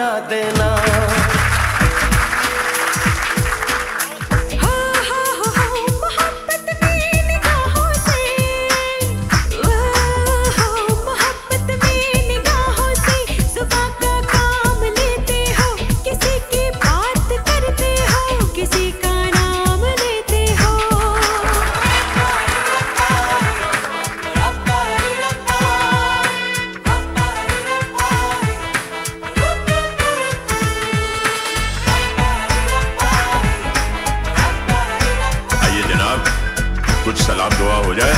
बना देना। कुछ सलाम दुआ हो जाए।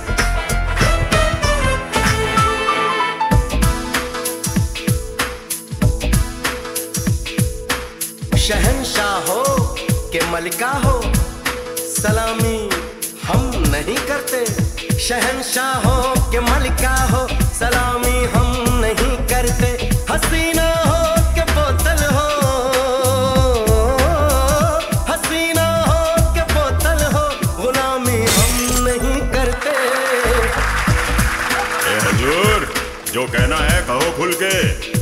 शहंशाह हो के मलिका हो, सलामी हम नहीं करते। शहंशाह हो के मलिका हो, सलामी हम नहीं करते। हसीना हो के बोतल हो, हसीना हो के बोतल हो, गुलामी हम नहीं करते। ए हुजूर, जो कहना है कहो खुल के।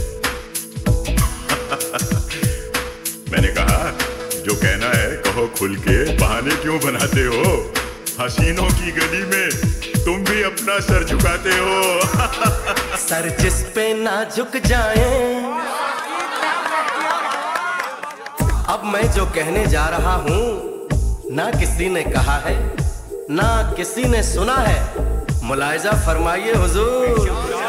मैंने कहा जो कहना है कहो खुल के, बहाने क्यों बनाते हो? हसीनों की गली में तुम भी अपना सर झुकाते हो। सर जिस पे ना झुक जाए। अब मैं जो कहने जा रहा हूँ ना किसी ने कहा है ना किसी ने सुना है, मुलाहिजा फरमाइए हुजूर।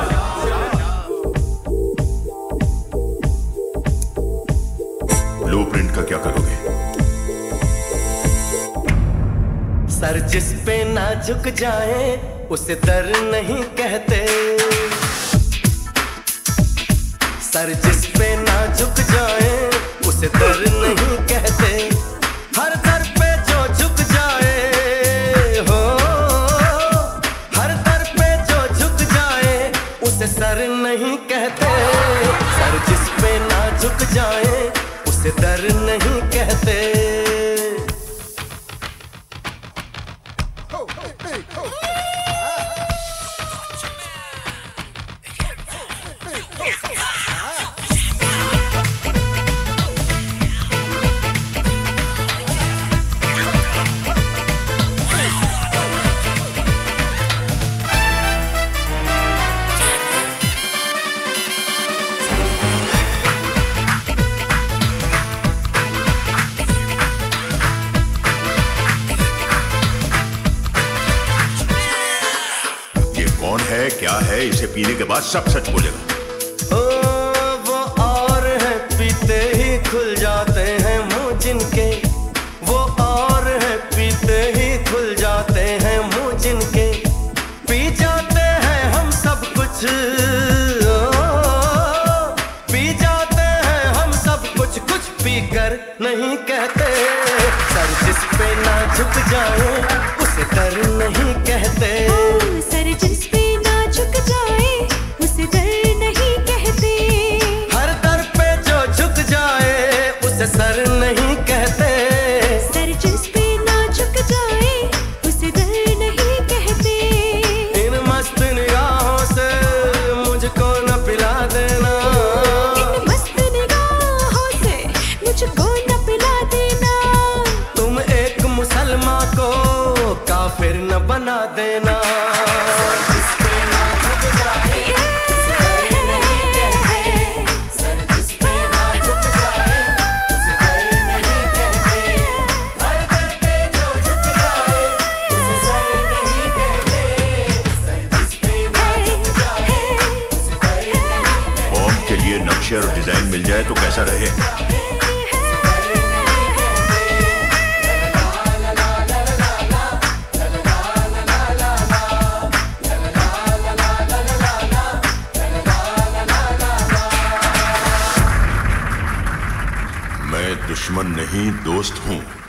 ब्लूप्रिंट का क्या करोगे? सर जिस पे ना झुक जाए उसे दर नहीं कहते। सर जिस पे ना झुक जाए उसे दर नहीं कहते। हर दर पे जो झुक जाए हो, हर दर पे जो झुक जाए उसे सर नहीं कहते। सर जिस पे ना झुक जाए उसे दर नहीं कहते। कौन है क्या है, इसे पीने के बाद सब सच बोलेगा। ओ वो और है पीते ही खुल जाते हैं मुंह जिनके, वो और है पीते ही खुल जाते हैं मुंह जिनके। पी जाते हैं हम सब कुछ, पी जाते हैं हम सब कुछ, कुछ पीकर नहीं कहते। सर जिस पे ना झुक जाए उसे दर नहीं कहते। सर जिस पे ना झुक जाए उसे दर नहीं कहते। हर दर पे जो झुक जाए उसे सर नहीं कहते। सर जिस पे ना झुक जाए उसे दर नहीं कहते। इन मस्त निगाहों से मुझको न पिला देना। इन मस्त निगाहों से मुझको न पिला देना। तुम एक मुसलमान को काफिर न बना देना। के लिए नक्शे और डिजाइन मिल जाए तो कैसा रहे? मैं दुश्मन नहीं दोस्त हूं।